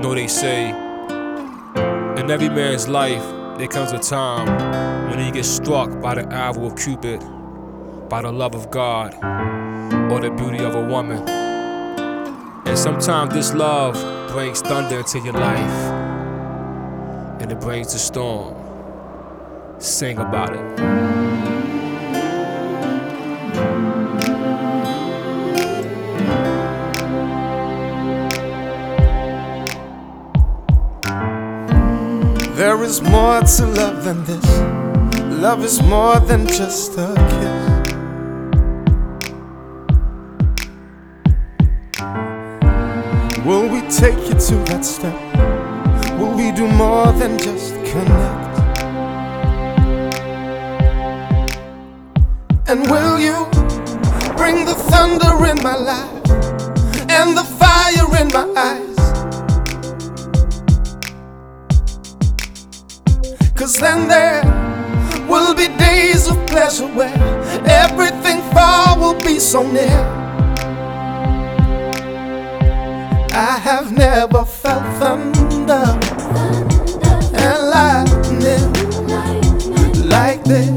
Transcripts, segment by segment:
know they say, in every man's life, there comes a time when he gets struck by the arrow of Cupid, by the love of God, or the beauty of a woman. And sometimes this love brings thunder into your life, and it brings the storm. Sing about it. There is more to love than this. Love is more than just a kiss. Will we take you to that step? Will we do more than just connect? And will you bring the thunder in my life and the fire in my eyes? 'Cause then there will be days of pleasure where everything far will be so near. I have never felt thunder and lightning like this.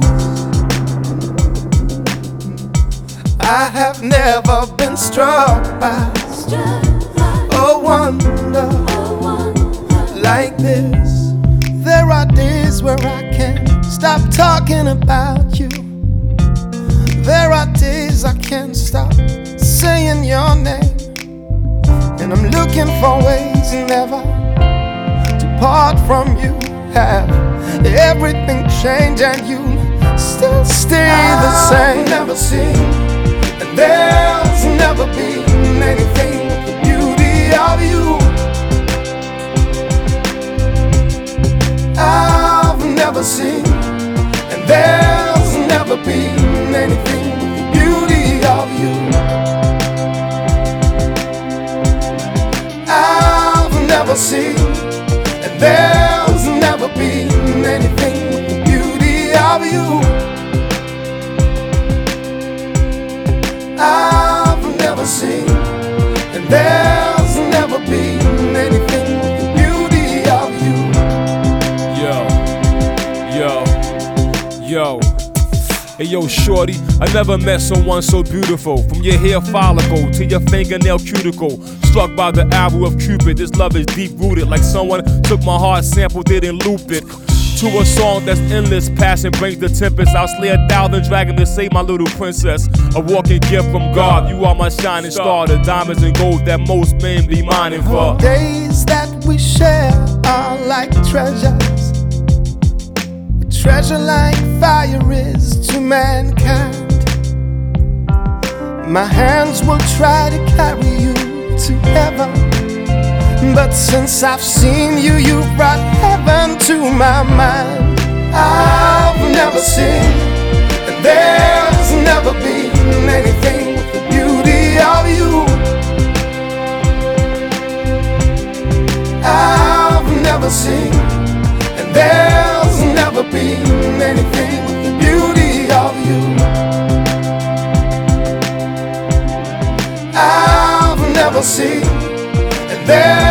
I have never been struck by a wonder like this. There are days where I can't stop talking about you. There are days I can't stop saying your name. And I'm looking for ways never to part from you. Have everything change and you still stay the same. I've never seen, and there's never been anything with the beauty of you. I've never seen, and there's never been anything with the beauty of you. I've never seen, and there's never been anything with the beauty of you. I've never seen, and there's never been anything with the beauty of you. Yo, hey yo, shorty, I never met someone so beautiful. From your hair follicle to your fingernail cuticle, struck by the arrow of Cupid. This love is deep rooted, like someone took my heart, sampled it and looped it to a song that's endless. Passion brings the tempest. I'll slay 1,000 dragons to save my little princess. A walking gift from God. You are my shining star, the diamonds and gold that most men be mining for. Days that we share are like treasures. Treasure like fire is to mankind. My hands will try to carry you to heaven, but since I've seen you, you've brought heaven to my mind. I've never seen, and there's never been anything with the beauty of you. I've never seen, and there's never been anything with the beauty of you. I've never seen, and there's